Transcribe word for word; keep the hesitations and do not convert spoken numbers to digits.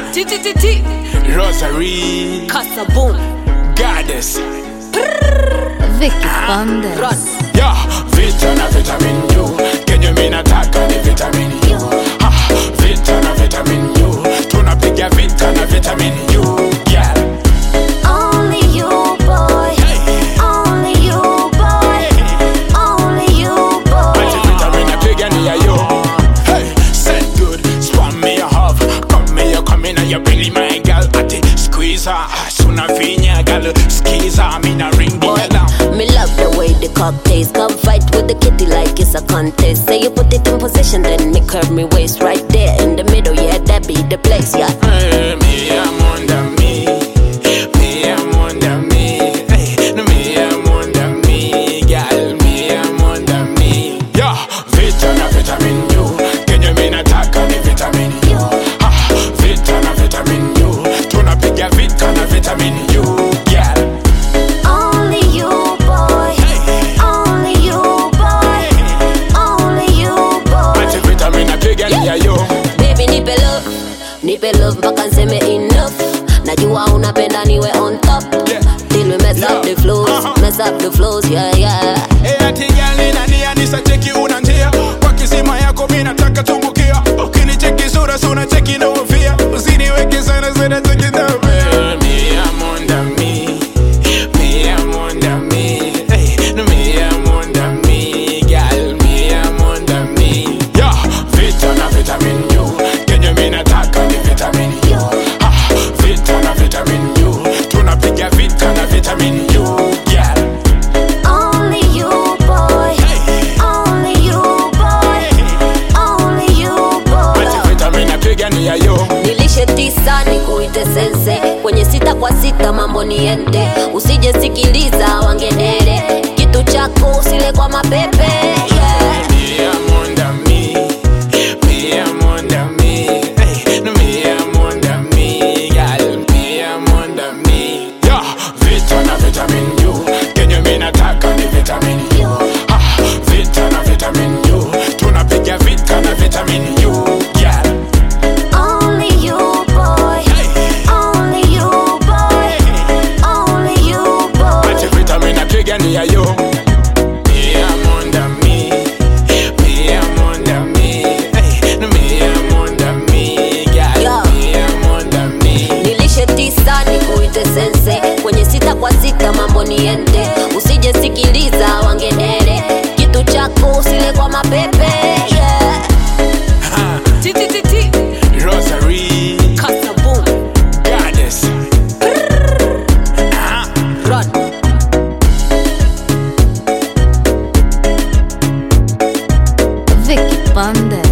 T T T T Rosary Kasaboom Goddess Vicky Bandes. Run. Yeah, vita na vitamin U. Kenye mina taka ni vitamin U. Ha, vita na vitamin U. Tunapiga vita na vitamin U. Yeah. Only you, boy. Hey. Only you, boy. Hey. Only you, boy. Ati vitamin napiga ni ya yo. Hey, said good. Spam me a hug. Come me a come in and you really my girl. Ati squeeze her. Suna vinya girl. Squeeze her. Me na ring the alarm. Me love the way the cock tastes. Come fight with the kitty like it's a contest. Say you put it in position, then me curve me waist right there in the middle. Yeah, that be the place. Yeah. Hey, me I'm under me. Me I'm under me. Hey, no me I'm under me. Girl, me I'm under me. Yeah, vita na vitamin U. Kenye mina taka ni vitamin U. Ha, vita na vitamin U. Tunapiga vita na vitamin U. Yeah. Only you, boy. Hey. Only you, boy. Only you, boy. Ati vitamin napiga ni ya yo. Baby, nipe love, nipe love mpaka nseme enough. Najua unapenda niwe on top. Yeah. Till we mess Yeah. up the flows, Uh-huh. mess up the flows, yeah, yeah. Hey, ati girl ina nia nisacheki una njia. Kwa kisima yako mimi nataka tumbukia. Ukinicheki sura sura cheki na ufia. Usiniweke sana sana cheki na ufia. Me I'm under me. Me I'm under me. Hey, no me I'm under me. Girl, me I'm under me. Yeah, vita na vitamin U. Kenye mimi nataka ni vitamin U. Ha, vita na vitamin U. Tunapiga vita na vitamin U. Yeah. Only you, boy. Hey. Only you, boy. Only you, boy. Ati vitamin napiga ni ya yo. Nilishe tisa nikuite sense, kwenye sita kwa sita mambo niende. Usije sikiliza wangedere, kitu chako usile kwa mapepe, yeah. Me I'm under me. Me I'm under me. Hey, no me I'm under me. Girl, me I'm under me. Yeah, vita na vitamin U. Kenye mimi nataka ni vitamin U. Ha, vita na vitamin U. Tunapiga vita na vitamin U. Yeah. Only you, boy. Hey. Only you, boy. Only you, boy. Ati vitamin napiga ni ya yo. Me I'm under me. Me I'm under me. Hey, no me I'm under me. Girl, Yeah. me I'm under me. Nilishe tisa nikuite sense, kwenye sita kwa sita mambo niende. Usije sikiliza wangedere, kitu chako usile kwa mapepe, yeah. T T T T Rosary Kasaboom Goddess. Ah, Run. Vicky Bandes.